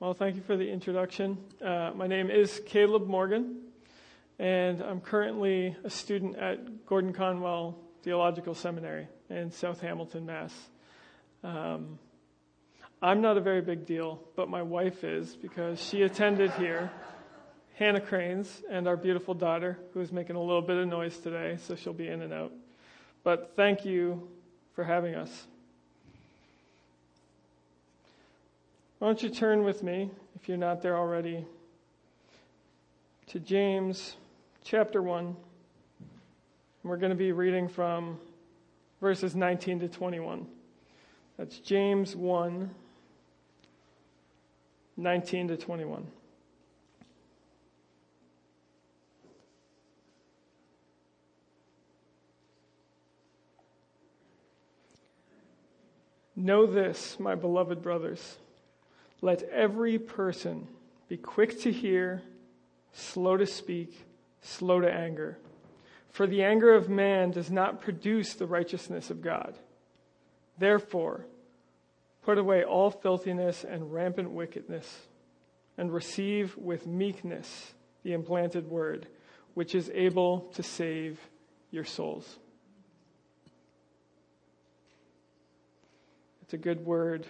Well, thank you for the introduction. My name is Caleb Morgan, and I'm currently a student at Gordon Conwell Theological Seminary in South Hamilton, Mass. I'm not a very big deal, but my wife is, because she attended here, Hannah Cranes, and our beautiful daughter, who is making a little bit of noise today, so she'll be in and out. But thank you for having us. Why don't you turn with me, if you're not there already, to James chapter 1. We're going to be reading from verses 19 to 21. That's James 1, 19 to 21. Know this, my beloved brothers. Let every person be quick to hear, slow to speak, slow to anger. For the anger of man does not produce the righteousness of God. Therefore, put away all filthiness and rampant wickedness, and receive with meekness the implanted word, which is able to save your souls. It's a good word.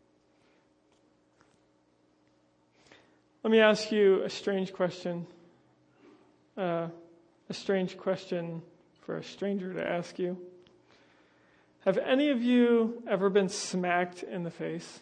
Let me ask you a strange question. A strange question for a stranger to ask you. Have any of you ever been smacked in the face?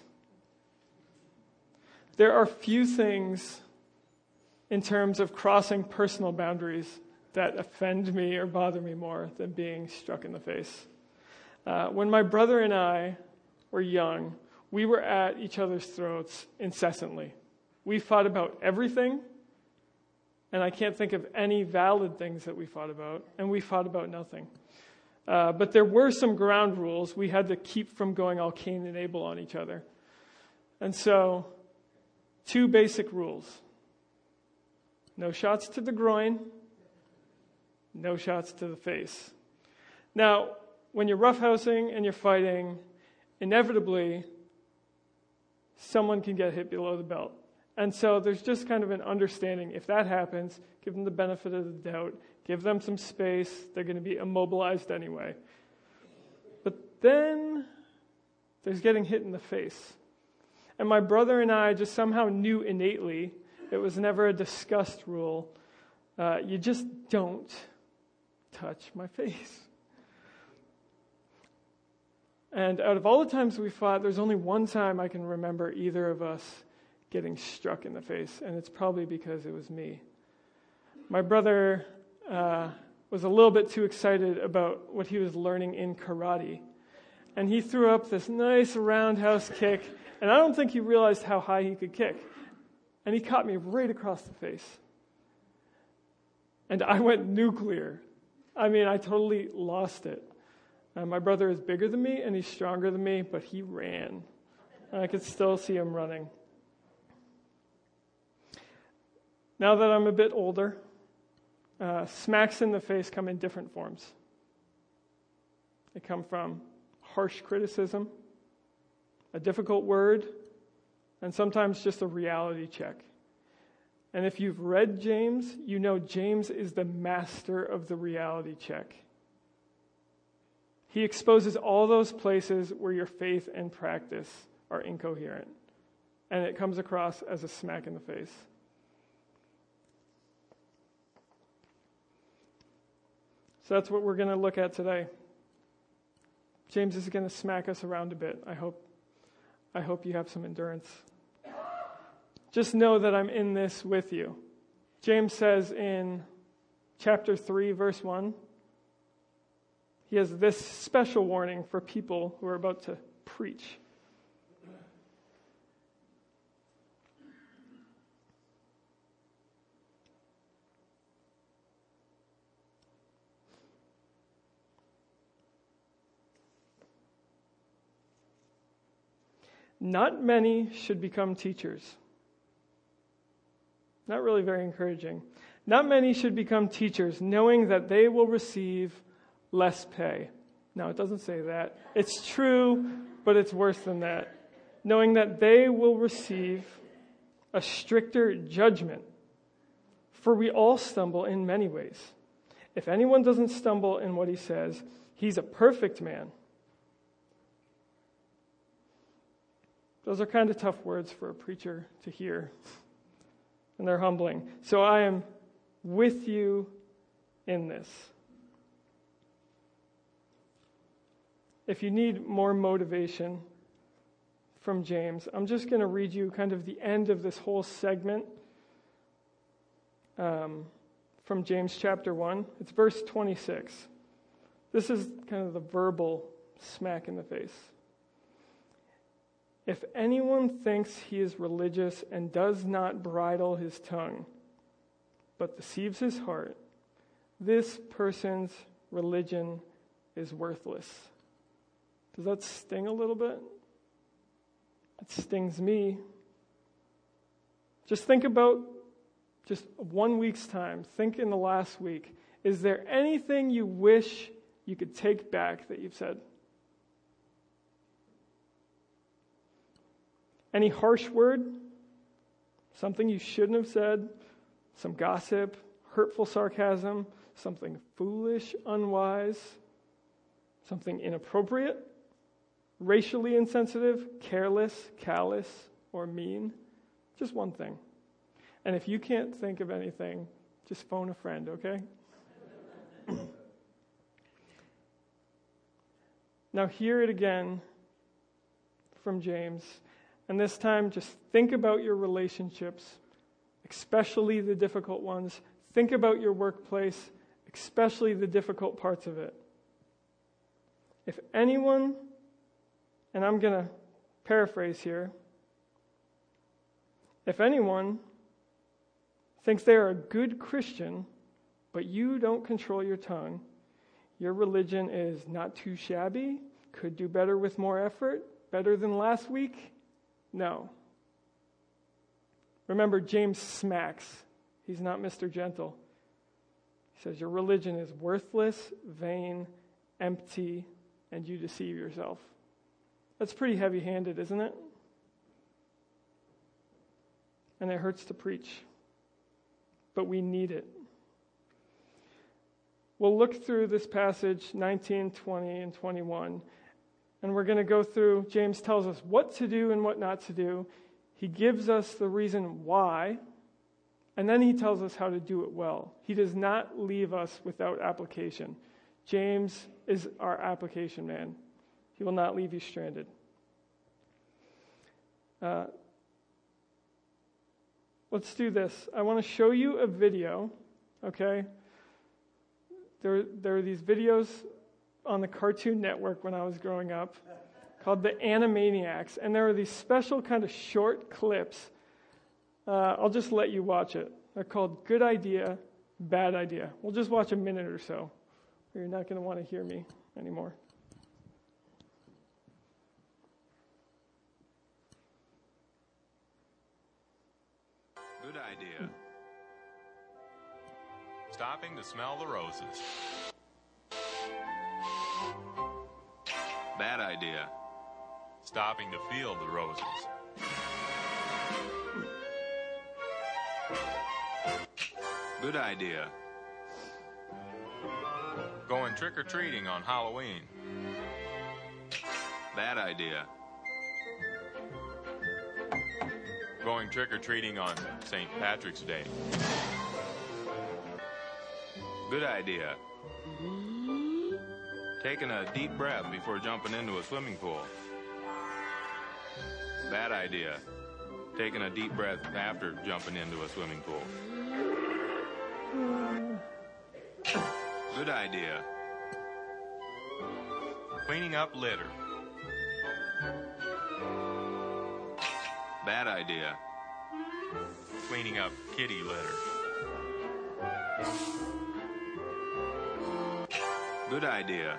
There are few things in terms of crossing personal boundaries that offend me or bother me more than being struck in the face. When my brother and I were young, we were at each other's throats incessantly. We fought about everything, and I can't think of any valid things that we fought about, and we fought about nothing. But there were some ground rules we had to keep from going all Cain and Abel on each other. And so, two basic rules. No shots to the groin, no shots to the face. Now, when you're roughhousing and you're fighting, inevitably, someone can get hit below the belt. And so there's just kind of an understanding. If that happens, give them the benefit of the doubt. Give them some space. They're going to be immobilized anyway. But then there's getting hit in the face. And my brother and I just somehow knew innately, it was never a discussed rule, you just don't touch my face. And out of all the times we fought, there's only one time I can remember either of us getting struck in the face, and it's probably because it was me. My brother was a little bit too excited about what he was learning in karate, and he threw up this nice roundhouse kick, and I don't think he realized how high he could kick, and he caught me right across the face. And I went nuclear. I mean, I totally lost it. My brother is bigger than me, and he's stronger than me, but he ran. I could still see him running. Now that I'm a bit older, smacks in the face come in different forms. They come from harsh criticism, a difficult word, and sometimes just a reality check. And if you've read James, you know James is the master of the reality check. He exposes all those places where your faith and practice are incoherent. And it comes across as a smack in the face. So that's what we're going to look at today. James is going to smack us around a bit. I hope you have some endurance. Just know that I'm in this with you. James says in chapter 3, verse 1, he has this special warning for people who are about to preach. Not many should become teachers. Not really very encouraging. Not many should become teachers, knowing that they will receive less pay. No, it doesn't say that. It's true, but it's worse than that. Knowing that they will receive a stricter judgment. For we all stumble in many ways. If anyone doesn't stumble in what he says, he's a perfect man. Those are kind of tough words for a preacher to hear, and they're humbling. So I am with you in this. If you need more motivation from James, I'm just going to read you kind of the end of this whole segment from James chapter 1. It's verse 26. This is kind of the verbal smack in the face. If anyone thinks he is religious and does not bridle his tongue, but deceives his heart, this person's religion is worthless. Does that sting a little bit? It stings me. Just think about just 1 week's time. Think in the last week. Is there anything you wish you could take back that you've said? Any harsh word? Something you shouldn't have said? Some gossip? Hurtful sarcasm? Something foolish, unwise? Something inappropriate? Racially insensitive? Careless, callous, or mean? Just one thing. And if you can't think of anything, just phone a friend, okay? Now hear it again from James. And this time, just think about your relationships, especially the difficult ones. Think about your workplace, especially the difficult parts of it. If anyone, and I'm going to paraphrase here, if anyone thinks they are a good Christian, but you don't control your tongue, your religion is not too shabby, could do better with more effort, better than last week. No. Remember, James smacks. He's not Mr. Gentle. He says, your religion is worthless, vain, empty, and you deceive yourself. That's pretty heavy-handed, isn't it? And it hurts to preach. But we need it. We'll look through this passage, 19, 20, and 21, and we're going to go through, James tells us what to do and what not to do. He gives us the reason why, and then he tells us how to do it well. He does not leave us without application. James is our application man. He will not leave you stranded. Let's do this. I want to show you a video, okay? There are these videos on the Cartoon Network when I was growing up called the Animaniacs, and there are these special kind of short clips. I'll just let you watch it. They're called Good Idea, Bad Idea. We'll just watch a minute or so, or you're not going to want to hear me anymore. Good idea. Stopping to smell the roses. Bad idea. Stopping to feel the roses. Good idea. Going trick-or-treating on Halloween. Bad idea. Going trick-or-treating on St. Patrick's Day. Good idea. Taking a deep breath before jumping into a swimming pool. Bad idea. Taking a deep breath after jumping into a swimming pool. Good idea. Cleaning up litter. Bad idea. Cleaning up kitty litter. Good idea.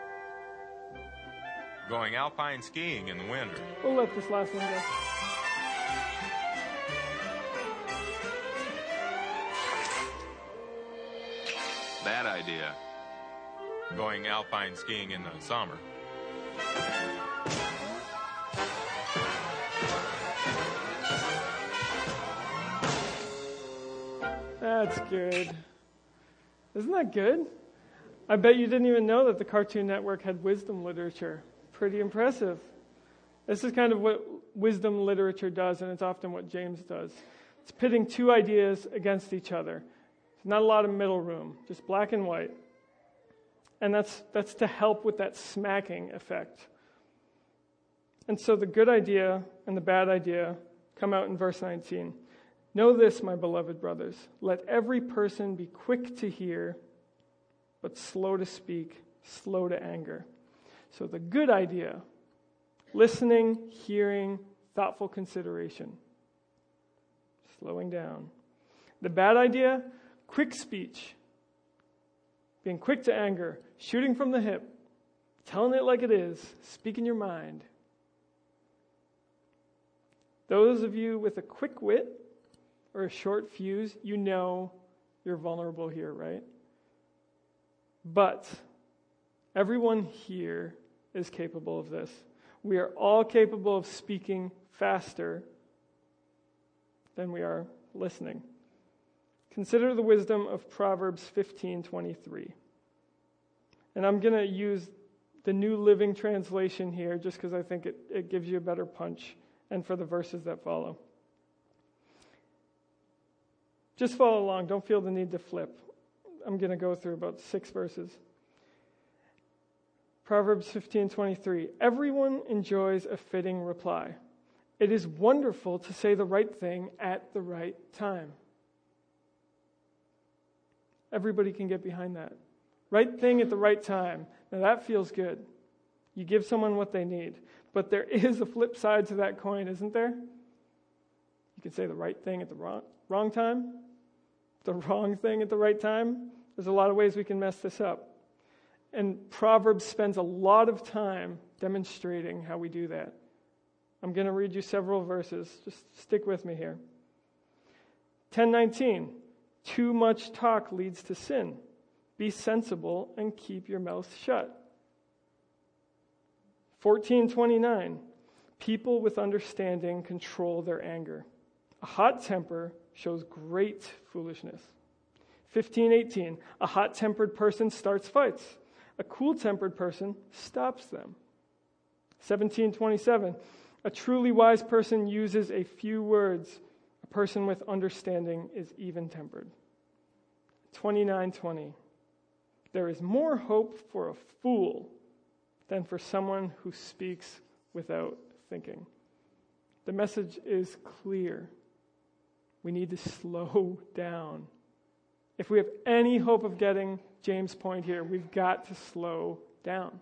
Going alpine skiing in the winter. We'll let this last one go. Bad idea. Going alpine skiing in the summer. That's good. Isn't that good? I bet you didn't even know that the Cartoon Network had wisdom literature. Pretty impressive. This is kind of what wisdom literature does, and it's often what James does. It's pitting two ideas against each other. There's not a lot of middle room, just black and white. And that's to help with that smacking effect. And so the good idea and the bad idea come out in verse 19. Know this, my beloved brothers. Let every person be quick to hear, but slow to speak, slow to anger. So the good idea, listening, hearing, thoughtful consideration. Slowing down. The bad idea, quick speech. Being quick to anger, shooting from the hip, telling it like it is, speaking your mind. Those of you with a quick wit or a short fuse, you know you're vulnerable here, right? But everyone here is capable of this. We are all capable of speaking faster than we are listening. Consider the wisdom of Proverbs 15:23. And I'm going to use the New Living Translation here just because I think it gives you a better punch, and for the verses that follow. Just follow along. Don't feel the need to flip. I'm going to go through about 6 verses. Proverbs 15:23. Everyone enjoys a fitting reply. It is wonderful to say the right thing at the right time. Everybody can get behind that. Right thing at the right time. Now that feels good. You give someone what they need. But there is a flip side to that coin, isn't there? You can say the right thing at the wrong time. The wrong thing at the right time. There's a lot of ways we can mess this up. And Proverbs spends a lot of time demonstrating how we do that. I'm going to read you several verses. Just stick with me here. 10:19. Too much talk leads to sin. Be sensible and keep your mouth shut. 14:29. People with understanding control their anger. A hot temper shows great foolishness. 15:18. A hot-tempered person starts fights. A cool-tempered person stops them. 17:27. A truly wise person uses a few words. A person with understanding is even-tempered. 29:20. There is more hope for a fool than for someone who speaks without thinking. The message is clear. We need to slow down. If we have any hope of getting James' point here, we've got to slow down.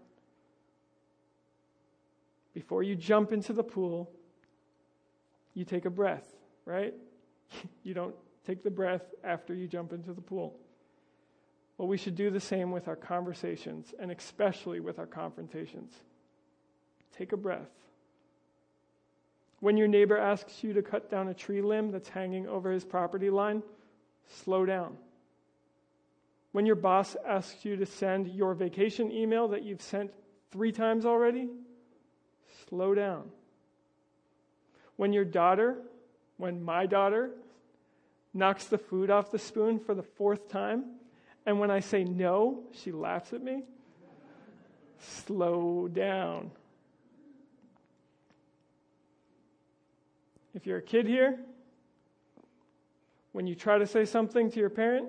Before you jump into the pool, you take a breath, right? You don't take the breath after you jump into the pool. Well, we should do the same with our conversations, and especially with our confrontations. Take a breath. When your neighbor asks you to cut down a tree limb that's hanging over his property line, slow down. When your boss asks you to send your vacation email that you've sent 3 times already, slow down. When my daughter knocks the food off the spoon for the 4th time, and when I say no, she laughs at me, slow down. If you're a kid here, when you try to say something to your parent,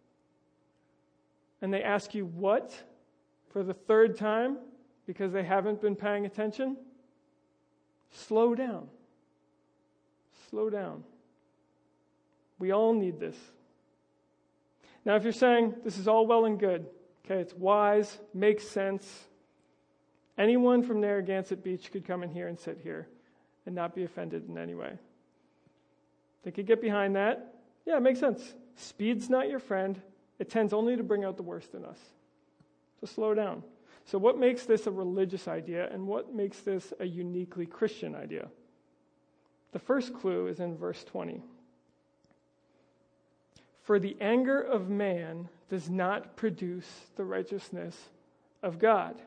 and they ask you what for the 3rd time because they haven't been paying attention, slow down. Slow down. We all need this. Now, if you're saying this is all well and good, okay, it's wise, makes sense, anyone from Narragansett Beach could come in here and sit here and not be offended in any way. They could get behind that. Yeah, it makes sense. Speed's not your friend. It tends only to bring out the worst in us. So slow down. So what makes this a religious idea, and what makes this a uniquely Christian idea? The first clue is in verse 20. For the anger of man does not produce the righteousness of God.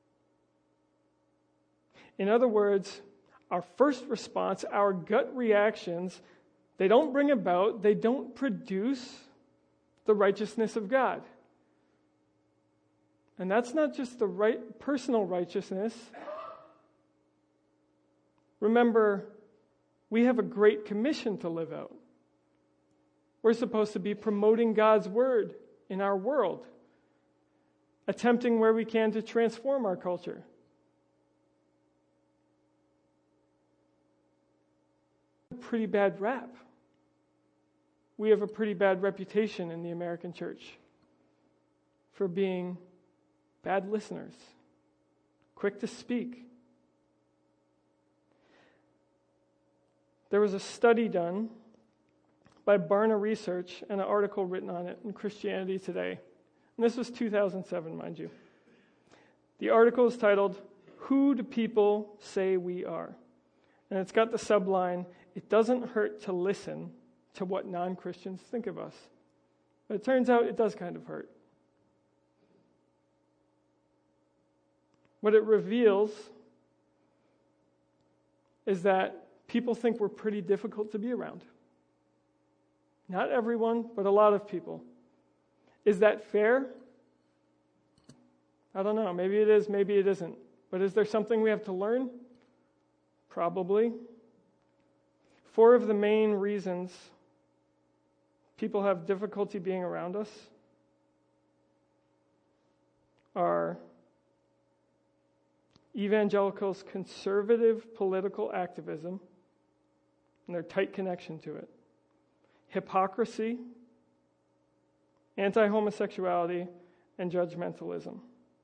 In other words, our first response, our gut reactions, they don't bring about, they don't produce the righteousness of God. And that's not just the personal righteousness. Remember, we have a great commission to live out. We're supposed to be promoting God's word in our world, attempting where we can to transform our culture. Pretty bad rap. We have a pretty bad reputation in the American church for being bad listeners, quick to speak. There was a study done by Barna Research and an article written on it in Christianity Today. And this was 2007, mind you. The article is titled, "Who Do People Say We Are?" And it's got the subline, "It doesn't hurt to listen to what non-Christians think of us." But it turns out it does kind of hurt. What it reveals is that people think we're pretty difficult to be around. Not everyone, but a lot of people. Is that fair? I don't know. Maybe it is, maybe it isn't. But is there something we have to learn? Probably. 4 of the main reasons people have difficulty being around us are evangelicals' conservative political activism and their tight connection to it, hypocrisy, anti-homosexuality, and judgmentalism.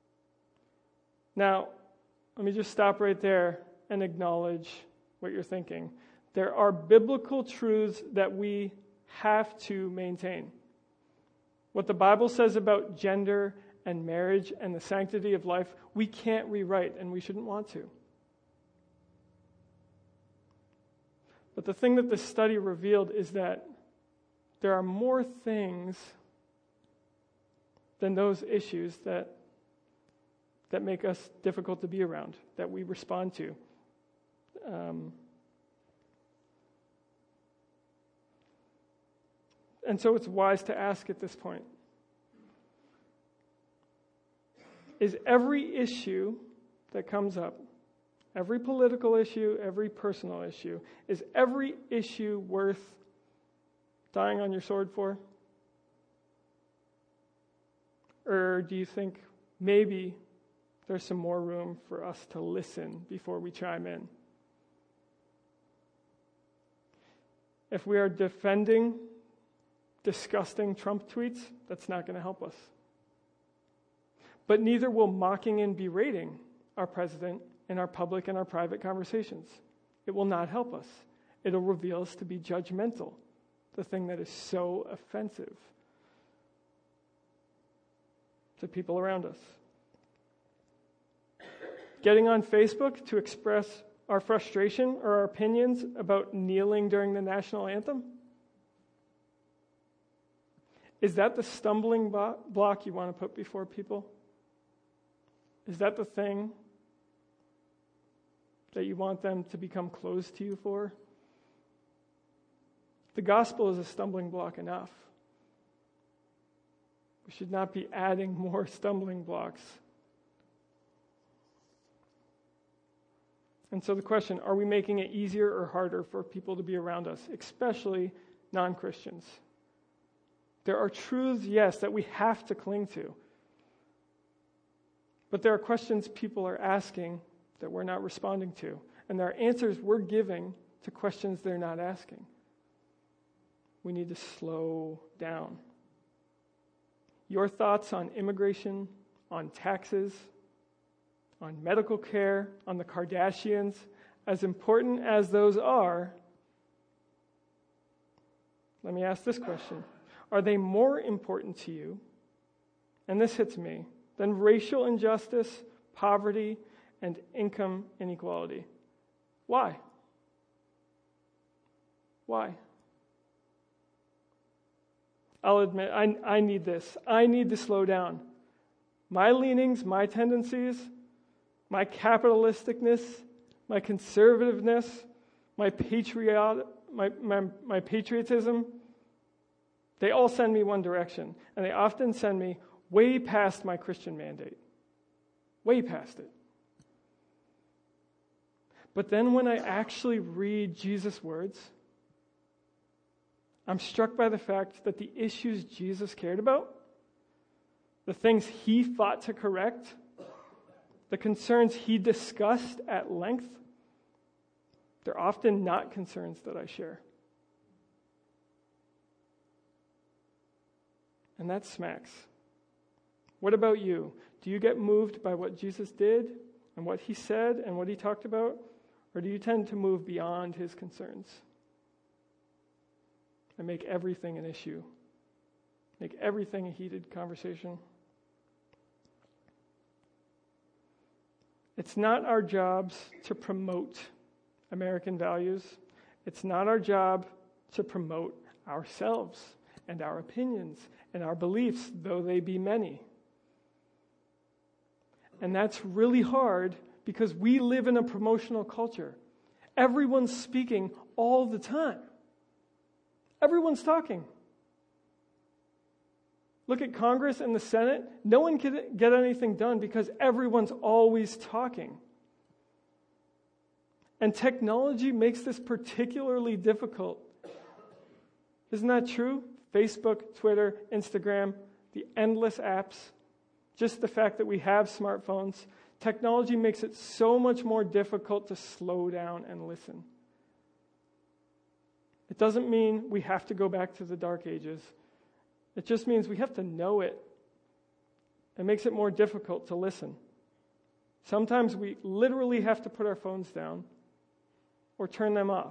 Now, let me just stop right there and acknowledge what you're thinking. There are biblical truths that we have to maintain. What the Bible says about gender and marriage and the sanctity of life, we can't rewrite, and we shouldn't want to. But the thing that this study revealed is that there are more things than those issues that make us difficult to be around, that we respond to. And so it's wise to ask at this point, is every issue that comes up, every political issue, every personal issue, is every issue worth dying on your sword for? Or do you think maybe there's some more room for us to listen before we chime in? If we are defending disgusting Trump tweets, that's not going to help us. But neither will mocking and berating our president in our public and our private conversations. It will not help us. It'll reveal us to be judgmental, the thing that is so offensive to people around us. Getting on Facebook to express our frustration or our opinions about kneeling during the national anthem? Is that the stumbling block you want to put before people? Is that the thing that you want them to become closed to you for? The gospel is a stumbling block enough. We should not be adding more stumbling blocks. And so the question, are we making it easier or harder for people to be around us, especially non-Christians? There are truths, yes, that we have to cling to. But there are questions people are asking that we're not responding to. And there are answers we're giving to questions they're not asking. We need to slow down. Your thoughts on immigration, on taxes, on medical care, on the Kardashians, as important as those are, let me ask this question. Are they more important to you, and this hits me, than racial injustice, poverty, and income inequality? Why? Why? I'll admit, I need this. I need to slow down. My leanings, my tendencies, my capitalisticness, my conservativeness, my patriotism, They all send me one direction, and they often send me way past my Christian mandate. Way past it. But then when I actually read Jesus' words, I'm struck by the fact that the issues Jesus cared about, the things he fought to correct, the concerns he discussed at length, they're often not concerns that I share. And that smacks. What about you? Do you get moved by what Jesus did and what he said and what he talked about? Or do you tend to move beyond his concerns and make everything an issue? Make everything a heated conversation? It's not our jobs to promote American values. It's not our job to promote ourselves and our opinions and our beliefs, though they be many. And that's really hard because we live in a promotional culture. Everyone's speaking all the time. Everyone's talking. Look at Congress and the Senate. No one can get anything done because everyone's always talking. And technology makes this particularly difficult. Isn't that true? Facebook, Twitter, Instagram, the endless apps, just the fact that we have smartphones. Technology makes it so much more difficult to slow down and listen. It doesn't mean we have to go back to the Dark Ages. It just means we have to know it. It makes it more difficult to listen. Sometimes we literally have to put our phones down or turn them off.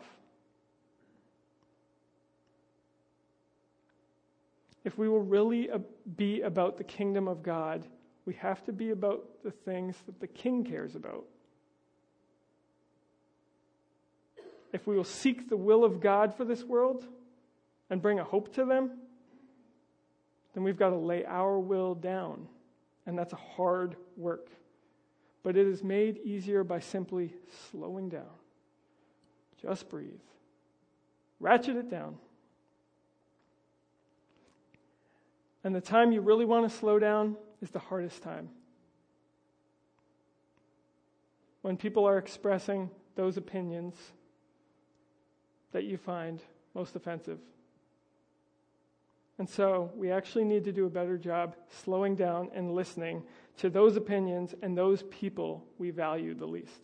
If we will really be about the kingdom of God, we have to be about the things that the King cares about. If we will seek the will of God for this world and bring a hope to them, then we've got to lay our will down. And that's a hard work. But it is made easier by simply slowing down. Just breathe. Ratchet it down. And the time you really want to slow down is the hardest time. When people are expressing those opinions that you find most offensive. And so we actually need to do a better job slowing down and listening to those opinions and those people we value the least.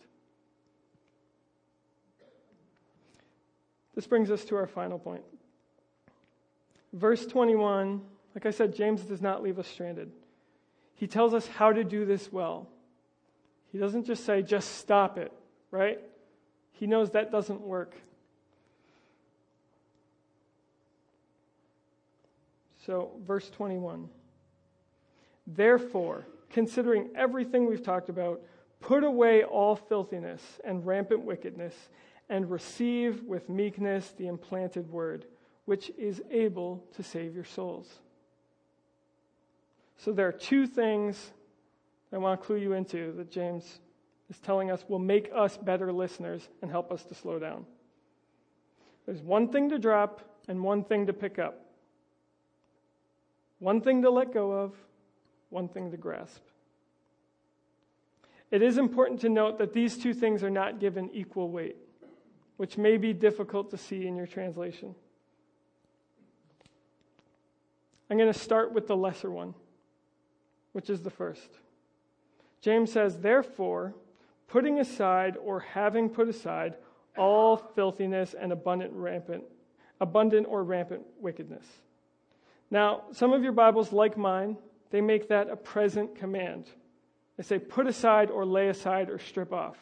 This brings us to our final point. Verse 21, like I said, James does not leave us stranded. He tells us how to do this well. He doesn't just say, just stop it, right? He knows that doesn't work. So, verse 21. Therefore, considering everything we've talked about, put away all filthiness and rampant wickedness, and receive with meekness the implanted word, which is able to save your souls. So there are two things I want to clue you into that James is telling us will make us better listeners and help us to slow down. There's one thing to drop and one thing to pick up. One thing to let go of, one thing to grasp. It is important to note that these two things are not given equal weight, which may be difficult to see in your translation. I'm going to start with the lesser one, which is the first. James says, therefore, putting aside or having put aside all filthiness and abundant or rampant wickedness. Now, some of your Bibles, like mine, they make that a present command. They say put aside or lay aside or strip off.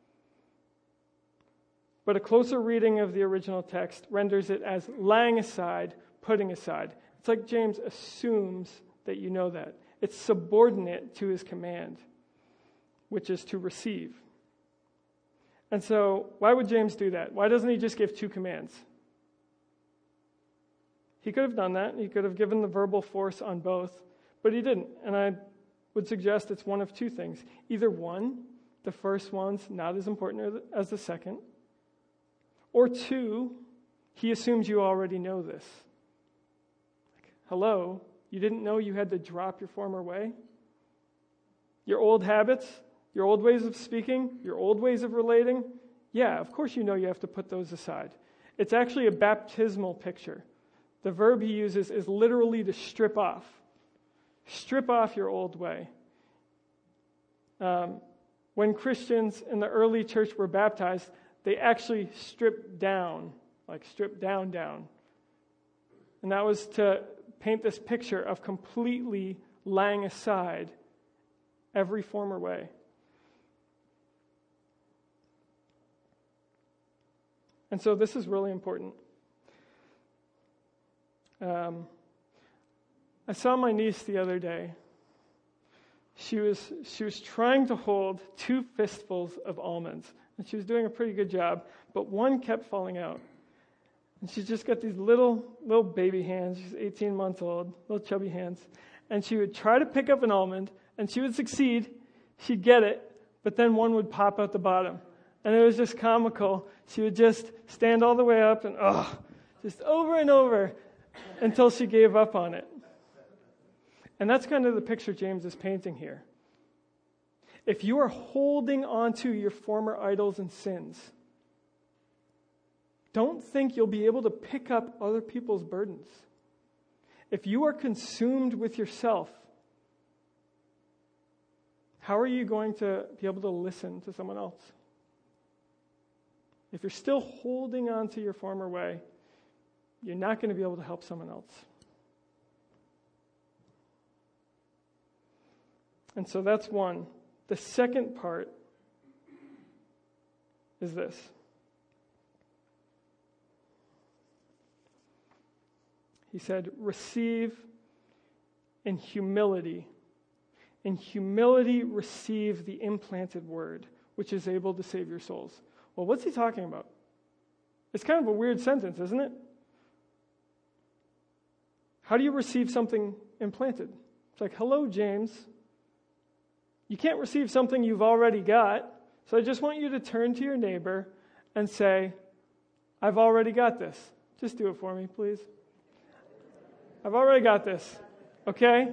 But a closer reading of the original text renders it as laying aside, putting aside. It's like James assumes that you know that. It's subordinate to his command, which is to receive. And so, why would James do that? Why doesn't he just give two commands? He could have done that. He could have given the verbal force on both, but he didn't. And I would suggest it's one of two things. Either one, the first one's not as important as the second, or two, he assumes you already know this. Hello? You didn't know you had to drop your former way? Your old habits, your old ways of speaking, your old ways of relating? Yeah, of course you know you have to put those aside. It's actually a baptismal picture. The verb he uses is literally to strip off. Strip off your old way. When Christians in the early church were baptized, they actually stripped down, like stripped down. And that was to paint this picture of completely laying aside every former way. And so this is really important. I saw my niece the other day. She was trying to hold 2 fistfuls of almonds, and she was doing a pretty good job, but one kept falling out. And she's just got these little baby hands. She's 18 months old, little chubby hands. And she would try to pick up an almond, and she would succeed. She'd get it, but then one would pop out the bottom. And it was just comical. She would just stand all the way up and, just over and over until she gave up on it. And that's kind of the picture James is painting here. If you are holding on to your former idols and sins, don't think you'll be able to pick up other people's burdens. If you are consumed with yourself, how are you going to be able to listen to someone else? If you're still holding on to your former way, you're not going to be able to help someone else. And so that's one. The second part is this. He said, receive in humility. In humility, receive the implanted word, which is able to save your souls. Well, what's he talking about? It's kind of a weird sentence, isn't it? How do you receive something implanted? It's like, hello, James. You can't receive something you've already got, so I just want you to turn to your neighbor and say, I've already got this. Just do it for me, please. I've already got this, okay?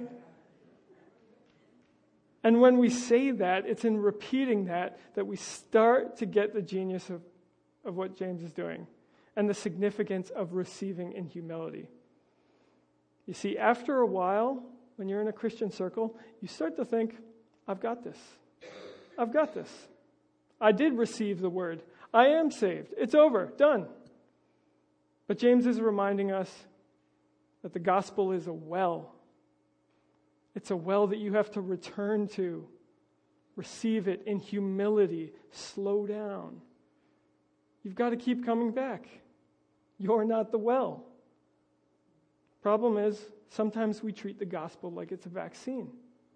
And when we say that, it's in repeating that we start to get the genius of what James is doing and the significance of receiving in humility. You see, after a while, when you're in a Christian circle, you start to think, I've got this. I've got this. I did receive the word. I am saved. It's over. Done. But James is reminding us that the gospel is a well. It's a well that you have to return to. Receive it in humility. Slow down. You've got to keep coming back. You're not the well. Problem is, sometimes we treat the gospel like it's a vaccine.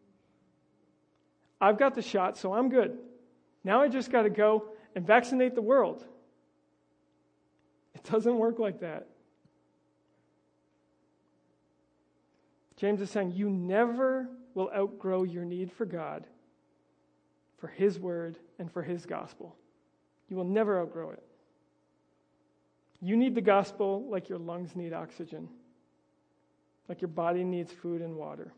I've got the shot, so I'm good. Now I just got to go and vaccinate the world. It doesn't work like that. James is saying you never will outgrow your need for God, for His word, and for His gospel. You will never outgrow it. You need the gospel like your lungs need oxygen, like your body needs food and water.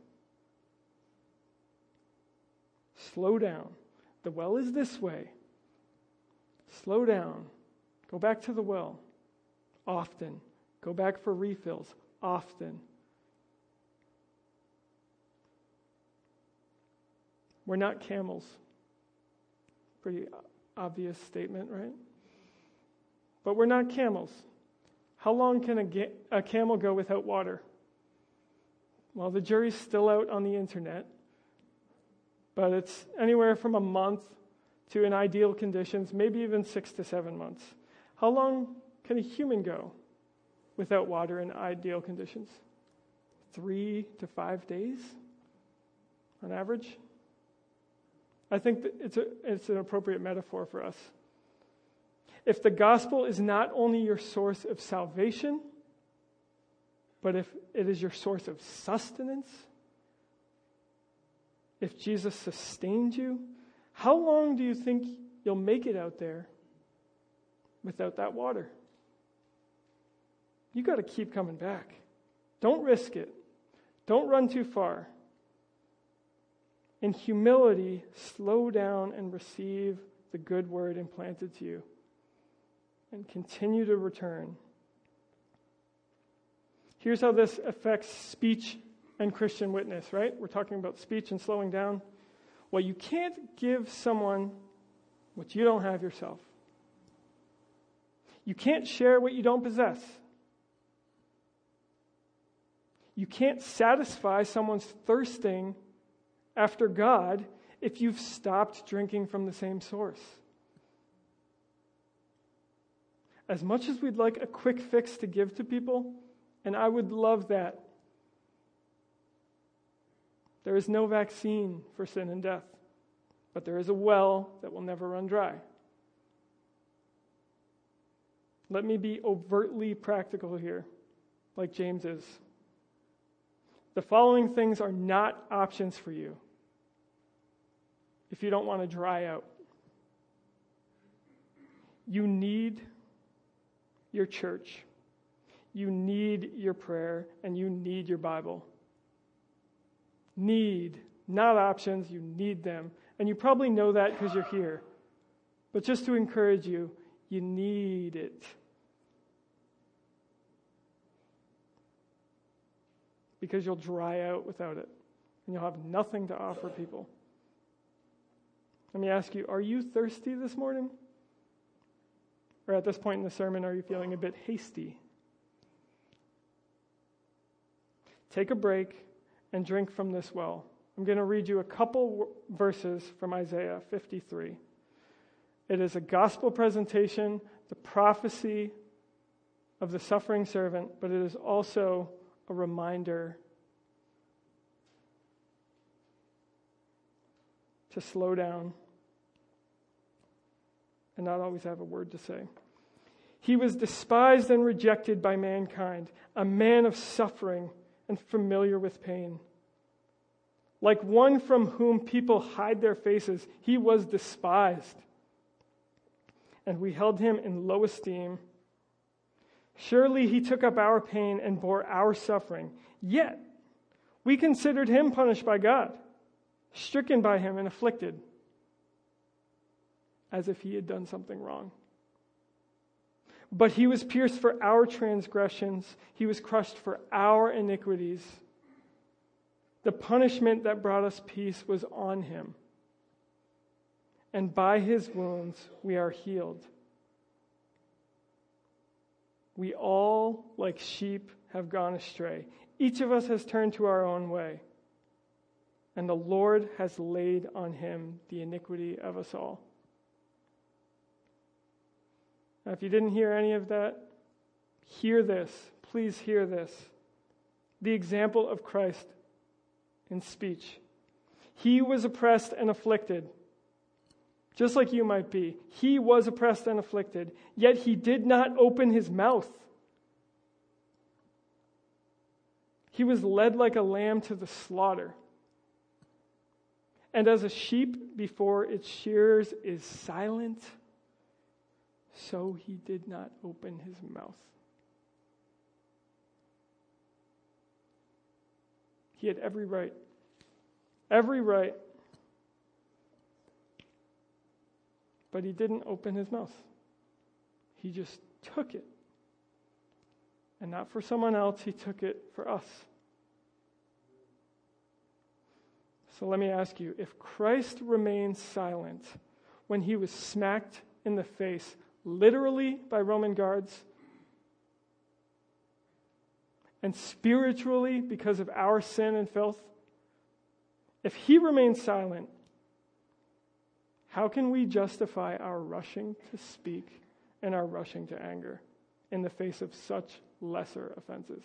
Slow down. The well is this way. Slow down. Go back to the well. Often. Go back for refills. Often. We're not camels. Pretty obvious statement, right? But we're not camels. How long can a camel go without water? Well, the jury's still out on the internet. But it's anywhere from a month to, in ideal conditions, maybe even 6 to 7 months. How long can a human go without water in ideal conditions? 3 to 5 days on average? I think that it's an appropriate metaphor for us. If the gospel is not only your source of salvation, but if it is your source of sustenance, if Jesus sustained you, how long do you think you'll make it out there without that water? You got to keep coming back. Don't risk it. Don't run too far. In humility, slow down and receive the good word implanted to you, and continue to return. Here's how this affects speech and Christian witness, right? We're talking about speech and slowing down. Well, you can't give someone what you don't have yourself. You can't share what you don't possess. You can't satisfy someone's thirsting after God if you've stopped drinking from the same source. As much as we'd like a quick fix to give to people, and I would love that, there is no vaccine for sin and death, but there is a well that will never run dry. Let me be overtly practical here, like James is. The following things are not options for you if you don't want to dry out. You need your church. You need your prayer, and you need your Bible. Need, not options, you need them. And you probably know that because you're here. But just to encourage you, you need it. Because you'll dry out without it, and you'll have nothing to offer people. Let me ask you, are you thirsty this morning? Or at this point in the sermon, are you feeling a bit hasty? Take a break and drink from this well. I'm going to read you a couple verses from Isaiah 53. It is a gospel presentation, the prophecy of the suffering servant, but it is also a reminder to slow down and not always have a word to say. He was despised and rejected by mankind, a man of suffering and familiar with pain. Like one from whom people hide their faces, he was despised, and we held him in low esteem. Surely he took up our pain and bore our suffering. Yet we considered him punished by God, stricken by him and afflicted, as if he had done something wrong. But he was pierced for our transgressions. He was crushed for our iniquities. The punishment that brought us peace was on him, and by his wounds we are healed. We all, like sheep, have gone astray. Each of us has turned to our own way, and the Lord has laid on him the iniquity of us all. Now, if you didn't hear any of that, hear this. Please hear this. The example of Christ in speech. He was oppressed and afflicted, just like you might be. He was oppressed and afflicted, yet he did not open his mouth. He was led like a lamb to the slaughter. And as a sheep before its shearers is silent, so he did not open his mouth. He had every right. Every right. But he didn't open his mouth. He just took it. And not for someone else, he took it for us. So let me ask you, if Christ remained silent when he was smacked in the face, literally by Roman guards, and spiritually because of our sin and filth, if he remained silent, how can we justify our rushing to speak and our rushing to anger in the face of such lesser offenses?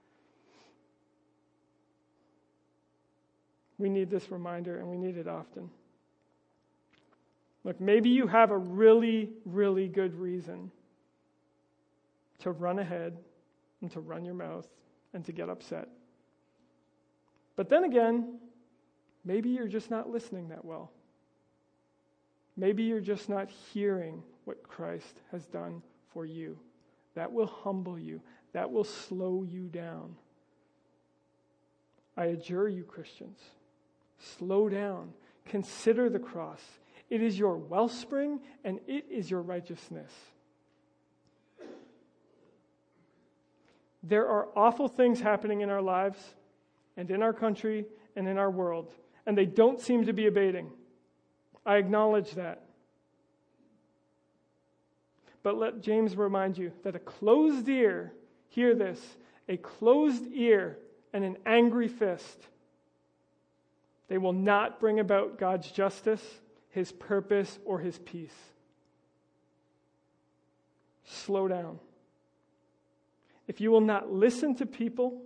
We need this reminder, and we need it often. Look, maybe you have a really, really good reason to run ahead and to run your mouth and to get upset. But then again, maybe you're just not listening that well. Maybe you're just not hearing what Christ has done for you. That will humble you. That will slow you down. I adjure you, Christians, slow down. Consider the cross. It is your wellspring and it is your righteousness. There are awful things happening in our lives and in our country and in our world, and they don't seem to be abating. I acknowledge that. But let James remind you that a closed ear, hear this, a closed ear and an angry fist, they will not bring about God's justice, His purpose, or His peace. Slow down. If you will not listen to people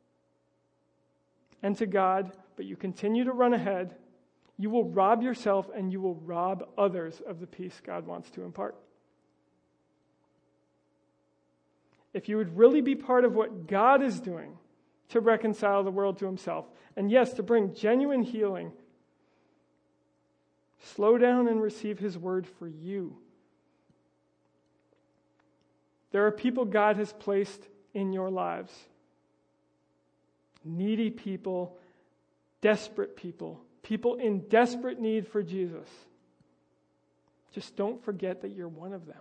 and to God, but you continue to run ahead, you will rob yourself and you will rob others of the peace God wants to impart. If you would really be part of what God is doing to reconcile the world to Himself, and yes, to bring genuine healing, slow down and receive His word for you. There are people God has placed in your lives. Needy people, desperate people, people in desperate need for Jesus. Just don't forget that you're one of them.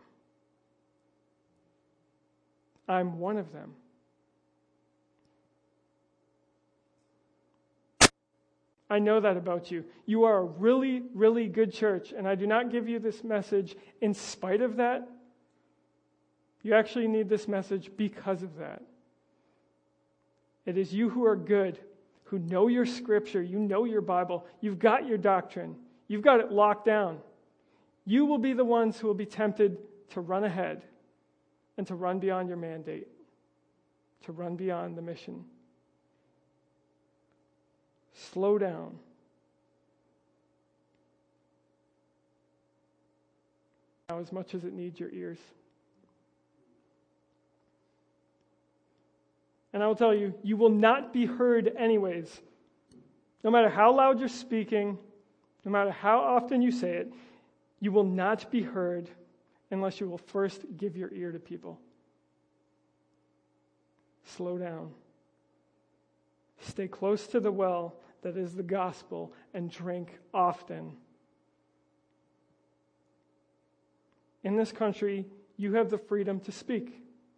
I'm one of them. I know that about you. You are a really, really good church, and I do not give you this message in spite of that. You actually need this message because of that. It is you who are good, who know your scripture, you know your Bible, you've got your doctrine, you've got it locked down. You will be the ones who will be tempted to run ahead and to run beyond your mandate, to run beyond the mission. Slow down. Now, as much as it needs your ears. And I will tell you, you will not be heard anyways. No matter how loud you're speaking, no matter how often you say it, you will not be heard unless you will first give your ear to people. Slow down. Stay close to the well that is the gospel and drink often. In this country, you have the freedom to speak.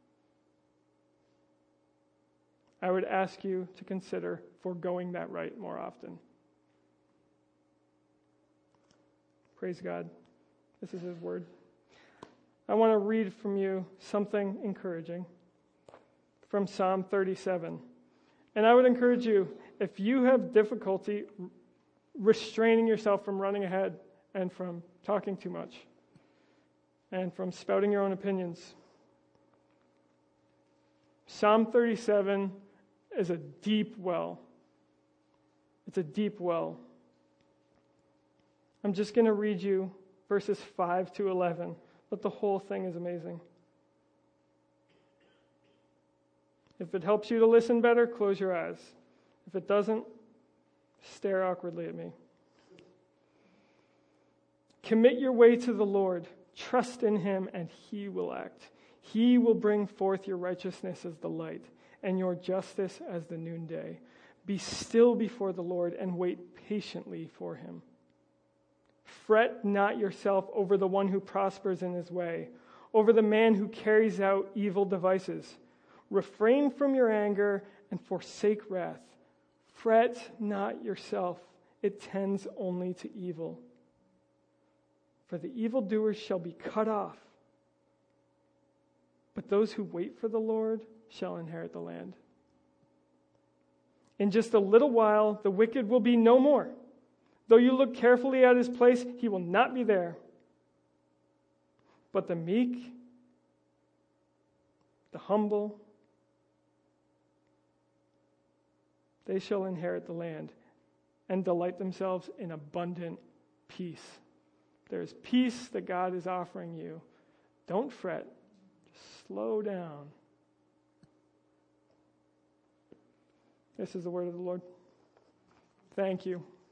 I would ask you to consider foregoing that right more often. Praise God. This is His word. I want to read from you something encouraging from Psalm 37. And I would encourage you, if you have difficulty restraining yourself from running ahead and from talking too much and from spouting your own opinions, Psalm 37 is a deep well. It's a deep well. I'm just going to read you verses 5 to 11, but the whole thing is amazing. If it helps you to listen better, close your eyes. If it doesn't, stare awkwardly at me. Commit your way to the Lord. Trust in Him, and He will act. He will bring forth your righteousness as the light, and your justice as the noonday. Be still before the Lord and wait patiently for Him. Fret not yourself over the one who prospers in his way, over the man who carries out evil devices. Refrain from your anger and forsake wrath. Fret not yourself, it tends only to evil. For the evildoers shall be cut off, but those who wait for the Lord shall inherit the land. In just a little while, the wicked will be no more. Though you look carefully at his place, he will not be there. But the meek, the humble, they shall inherit the land and delight themselves in abundant peace. There's peace that God is offering you. Don't fret. Just slow down. This is the word of the Lord. Thank you.